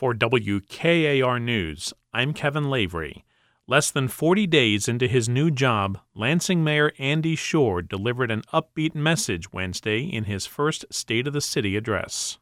For WKAR News, I'm Kevin Lavery. Less than 40 days into his new job, Lansing Mayor Andy Schorr delivered an upbeat message Wednesday in his first State of the City address.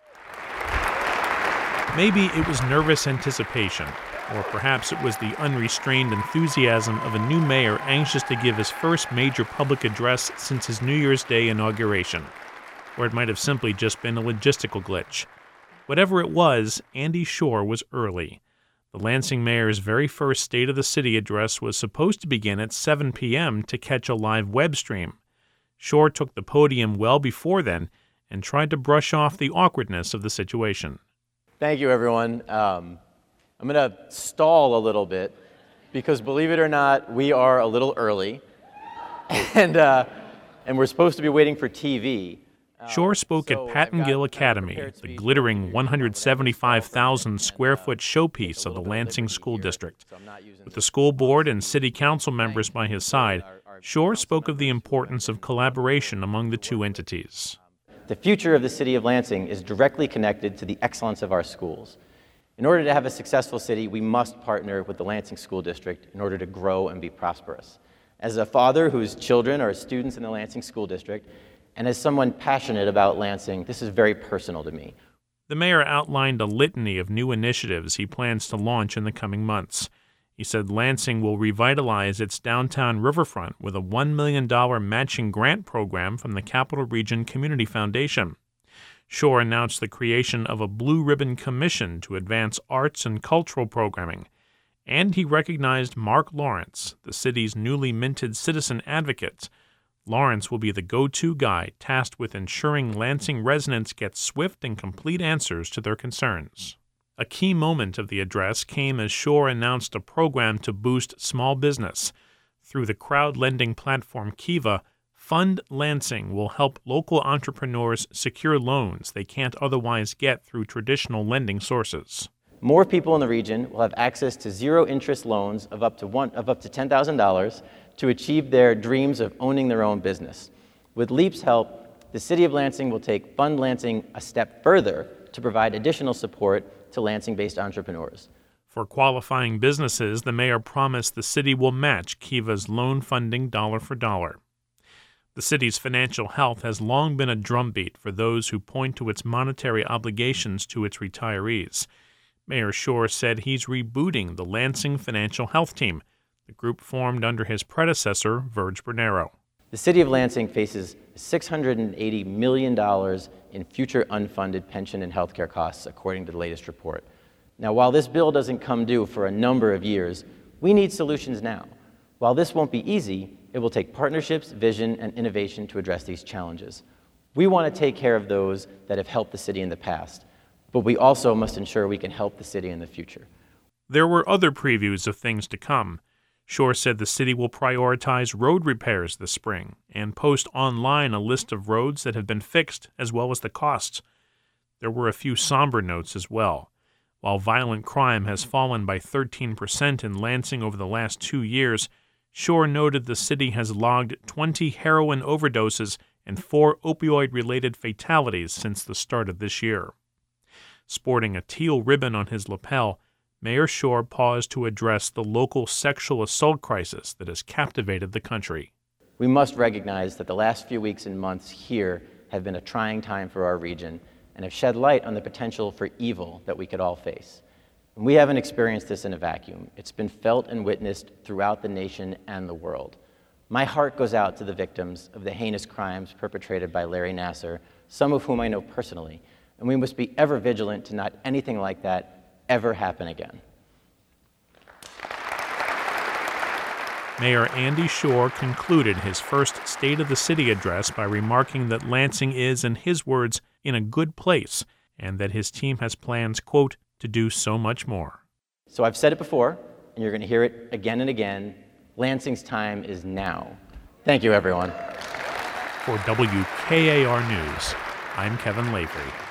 Maybe it was nervous anticipation, or perhaps it was the unrestrained enthusiasm of a new mayor anxious to give his first major public address since his New Year's Day inauguration, or it might have simply just been a logistical glitch. Whatever it was, Andy Schorr was early. The Lansing mayor's very first State of the City address was supposed to begin at 7 p.m. to catch a live web stream. Schorr took the podium well before then and tried to brush off the awkwardness of the situation. Thank you, everyone. I'm going to stall a little bit because, believe it or not, we are a little early, and we're supposed to be waiting for TV. Schorr spoke at Patton Gill Academy, the glittering 175,000-square-foot showpiece of the Lansing School District. With the school board and city council members by his side, Schorr spoke of the importance of collaboration among the two entities. The future of the city of Lansing is directly connected to the excellence of our schools. In order to have a successful city, we must partner with the Lansing School District in order to grow and be prosperous. As a father whose children are students in the Lansing School District, and as someone passionate about Lansing, this is very personal to me. The mayor outlined a litany of new initiatives he plans to launch in the coming months. He said Lansing will revitalize its downtown riverfront with a $1 million matching grant program from the Capital Region Community Foundation. Schorr announced the creation of a Blue Ribbon Commission to advance arts and cultural programming. And he recognized Mark Lawrence, the city's newly minted citizen advocate. Lawrence will be the go-to guy tasked with ensuring Lansing residents get swift and complete answers to their concerns. A key moment of the address came as Schorr announced a program to boost small business. Through the crowd-lending platform Kiva, Fund Lansing will help local entrepreneurs secure loans they can't otherwise get through traditional lending sources. More people in the region will have access to zero-interest loans of up to $10,000 to achieve their dreams of owning their own business. With LEAP's help, the City of Lansing will take Fund Lansing a step further to provide additional support to Lansing-based entrepreneurs. For qualifying businesses, the mayor promised the city will match Kiva's loan funding dollar for dollar. The city's financial health has long been a drumbeat for those who point to its monetary obligations to its retirees. Mayor Schorr said he's rebooting the Lansing Financial Health Team, the group formed under his predecessor, Verge Bernero. The City of Lansing faces $680 million in future unfunded pension and health care costs, according to the latest report. Now, while this bill doesn't come due for a number of years, we need solutions now. While this won't be easy, it will take partnerships, vision, and innovation to address these challenges. We want to take care of those that have helped the city in the past, but we also must ensure we can help the city in the future. There were other previews of things to come. Schorr said the city will prioritize road repairs this spring and post online a list of roads that have been fixed as well as the costs. There were a few somber notes as well. While violent crime has fallen by 13% in Lansing over the last 2 years, Schorr noted the city has logged 20 heroin overdoses and 4 opioid-related fatalities since the start of this year. Sporting a teal ribbon on his lapel, Mayor Schorr paused to address the local sexual assault crisis that has captivated the country. We must recognize that the last few weeks and months here have been a trying time for our region and have shed light on the potential for evil that we could all face. And we haven't experienced this in a vacuum. It's been felt and witnessed throughout the nation and the world. My heart goes out to the victims of the heinous crimes perpetrated by Larry Nassar, some of whom I know personally, and we must be ever vigilant to not anything like that ever happen again. Mayor Andy Schorr concluded his first State of the City address by remarking that Lansing is, in his words, in a good place, and that his team has plans, quote, to do so much more. So I've said it before, and you're going to hear it again and again. Lansing's time is now. Thank you, everyone. For WKAR News, I'm Kevin Lavery.